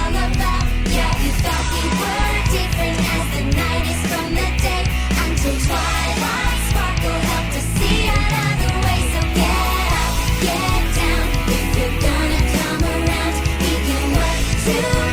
all about. Yeah, you thought we were different as the night is from the day. Until twilight sparkle helped us see another way. So get up, get down. If you're gonna come around, we can work together.